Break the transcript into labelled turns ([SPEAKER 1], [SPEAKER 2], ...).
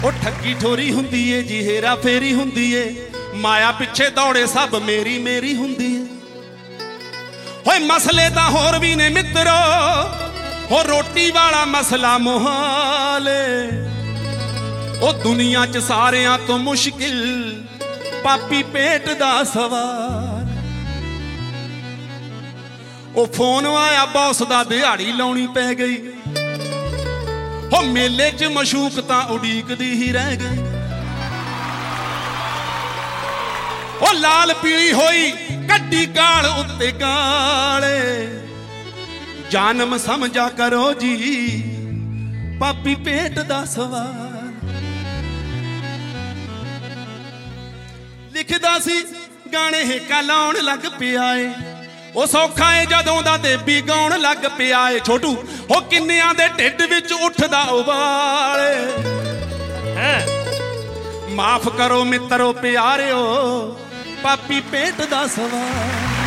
[SPEAKER 1] ਉਹ ਠੱਗੀ ਠੋਰੀ ਹੁੰਦੀ ਏ ਜੀ, ਹੇਰਾ ਫੇਰੀ ਹੁੰਦੀ ਏ, ਮਾਇਆ ਪਿੱਛੇ ਦੌੜੇ ਸਭ ਮੇਰੀ ਮੇਰੀ ਹੁੰਦੀ ਏ। ਹੋਏ ਮਸਲੇ ਤਾਂ ਹੋਰ ਵੀ ਨੇ ਮਿੱਤਰੋ, ਹੋ ਰੋਟੀ ਵਾਲਾ ਮਸਲਾ ਮੁਹਾਲ ਏ। ਉਹ ਦੁਨੀਆ 'ਚ ਸਾਰਿਆਂ ਤੋਂ ਮੁਸ਼ਕਿਲ ਪਾਪੀ ਪੇਟ ਦਾ ਸਵਾਲ। ਉਹ ਫੋਨ ਆਇਆ ਬੌਸ ਦਾ, ਦਿਹਾੜੀ ਲਾਉਣੀ ਪੈ ਗਈ। ਹੋ ਮੇਲੇ 'ਚ ਮਸ਼ੂਕ ਤਾਂ ਉਡੀਕਦੀ ਹੀ ਰਹਿ ਗਈ। ਉਹ ਲਾਲ ਪੀਲੀ ਹੋਈ ਕੱਢੀ ਗਾਲ ਉੱਤੇ ਗਾਲੇ, ਜਾਨਮ ਸਮਝਾ ਕਰੋ ਜੀ ਪਾਪੀ ਪੇਟ ਦਾ ਸਵਾਲ। ਲਿਖਦਾ ਸੀ ਗਾਣੇ ਹੇਕਾ ਲਾਉਣ ਲੱਗ ਪਿਆ ਏ, ਉਹ ਸੌਖਾ ਏ ਜਦੋਂ ਦਾ ਦੇਬੀ ਗਾਉਣ ਲੱਗ ਪਿਆ ਏ। ਛੋਟੂ ਉਹ ਕਿੰਨਿਆਂ ਦੇ ਢਿੱਡ ਵਿੱਚ ਉੱਠਦਾ ਉਬਾਲ ਹੈ। ਮਾਫ ਕਰੋ ਮਿੱਤਰੋ ਪਿਆਰਿਓ, ਪਾਪੀ ਪੇਟ ਦਾ ਸਵਾਲ।